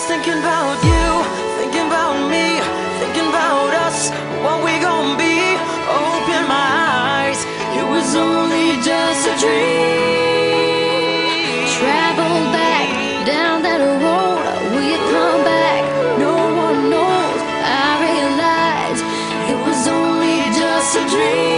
thinking about you, thinking about me, thinking about us, what we gon' be. Open my eyes, it was only just a dream. Travel back down that road, will you come back? No one knows, I realize it was only just a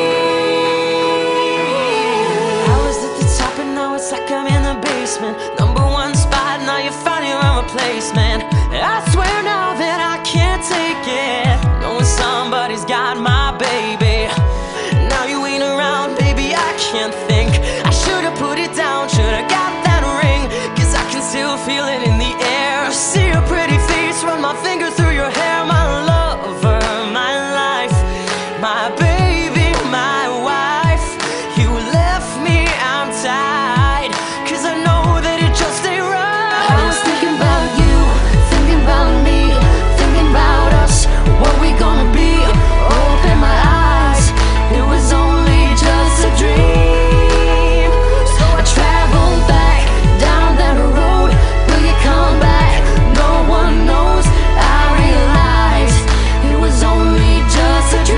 dream. I was at the top and now it's like I'm in the basement. Number one spot, now you're finding my replacement. I swear now that I can't take it, knowing somebody's got my baby. Now you ain't around, baby, I can't think. I should've put it down, should've got that ring, 'cause I can still feel it in the air. See your pretty face, run my finger through your hair. My lover, my life, my baby, my wife. You left me, I'm tied, 'cause I know that it just ain't right. I was thinking about you, thinking about me, thinking about us, what we gonna be. Open my eyes, it was only just a dream. So I traveled back down that road, will you come back? No one knows, I realized it was only just a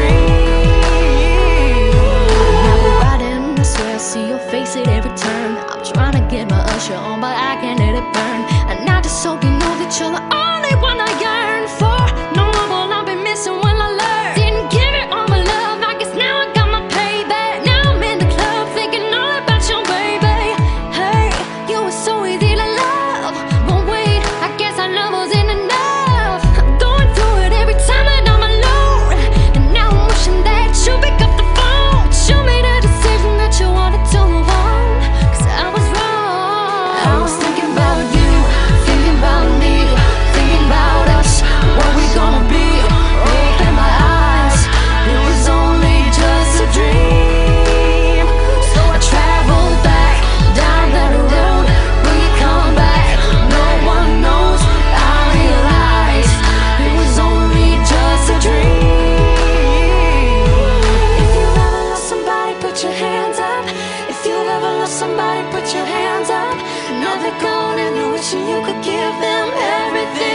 dream. Now we're riding, I swear I see your face at every turn. I'm trying to get my usher on, but I can't let it burn. And now just so you know that you're the only one I yearn for. No one will I be missing when I learn. Didn't give it all my love, I guess now I got my payback. Now I'm in the club thinking all about your baby. Hey, you were so easy to love, but wait, I guess our love wasn't enough. I'm going through it every time that I'm alone, and now I'm wishing that you pick up the phone. But you made a decision that you wanted to move on, 'cause I was wrong. I was thinking about you, thinking about me, thinking about us, what we gonna be. Open my eyes, it was only just a dream. So I traveled back down that road, will you come back? No one knows, I realized it was only just a dream. If you've ever lost somebody, put your hands up. If you've ever lost somebody, put your hands up. Now they're gone and you're wishing you could give them everything.